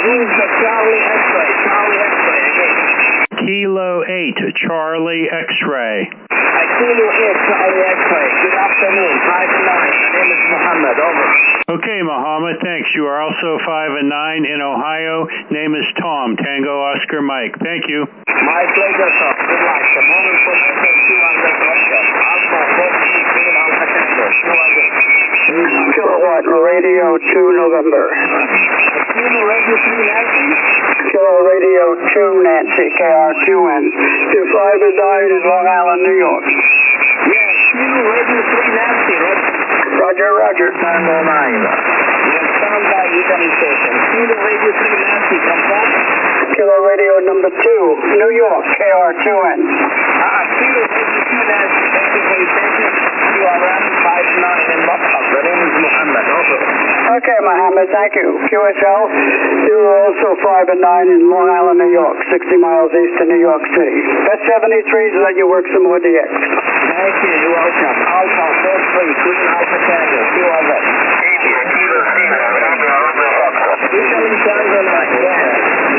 who's the Charlie X-ray? Charlie X-ray, again. Kilo 8, Charlie X-ray. Kilo 8, Charlie X-ray. Good afternoon, 5 and 9. My name is Muhammad, over. Okay, Muhammad, thanks. You are also 5 and 9 in Ohio. Name is Tom, Tango Oscar Mike. Thank you. My pleasure, sir. Good luck. The moment for Mike 200 Oscar. Alpha 14, Green Alpha Tango, 200. Kilowatt Radio 2 November. Kilo Radio 3 Nancy? Kilo Radio 2 Nancy, KR2N. You're 5 and 9 in Long Island, New York. Yes, Kilo Radio 3 Nancy, Roger, Roger. Tango 9. You're standby Italy station. Kilo Radio 3 Nancy, confirm? Kilo Radio number 2, New York, KR2N. Kilo Radio 2 Nancy, thank you for your attention. You are running 5-9 in Muscat. The name is Muhammad, over. Okay, Mohammed, thank you. QSL, you're also 5 and 9 in Long Island, New York, 60 miles east of New York City. That's 73s, let you work some more DX. Thank you, you're welcome. Alpha 43, Queen Alpha Tango, 200. Italy Tango 9, go ahead.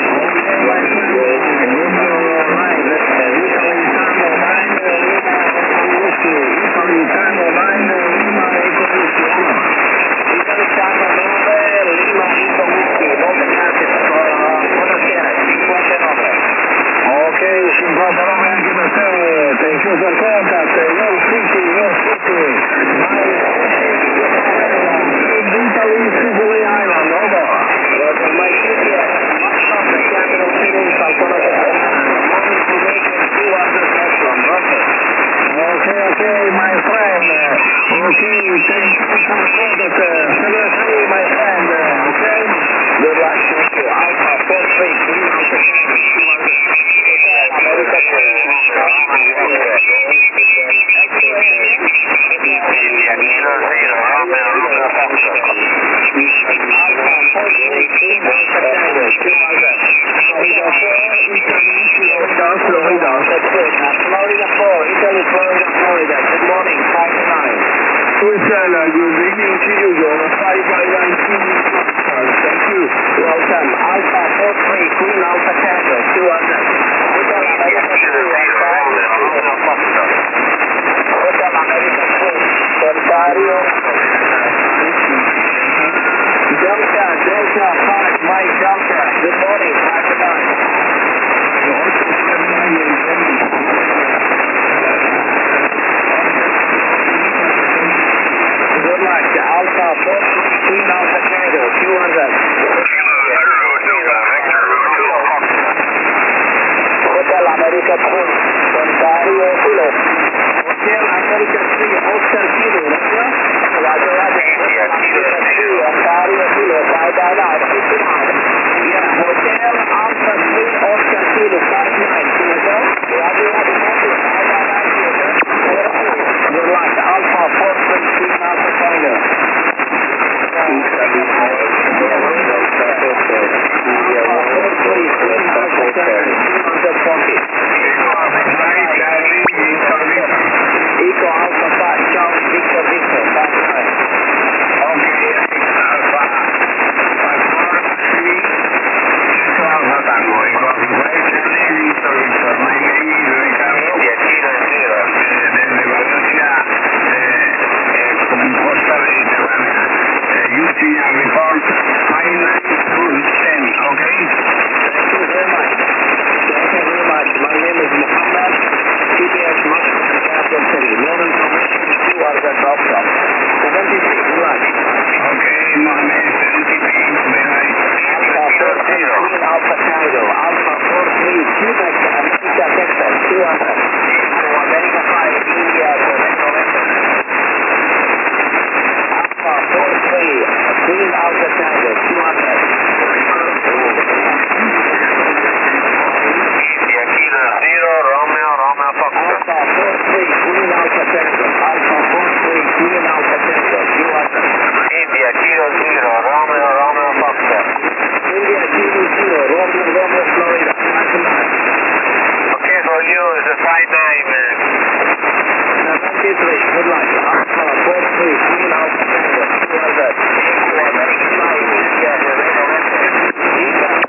Good luck. Alpha 43, Queen Alpha Tango, 200.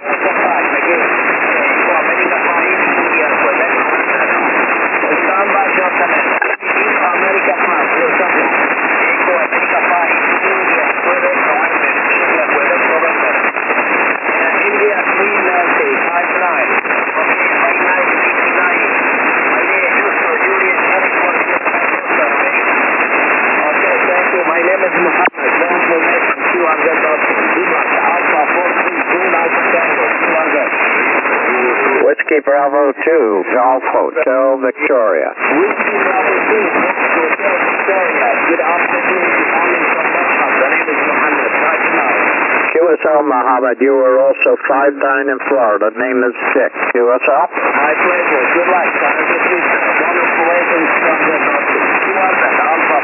Whiskey Bravo 2, Golf Hotel Victoria. Whiskey Bravo 2, Hotel Victoria. Good afternoon. The name is Mohammed. Right now. QSL Mohammed, you were also 5-9 in Florida. Name is Dick. QSL? My pleasure. Good luck. Have a good weekend. Wonderful agents from the Northeast. 200 Alpha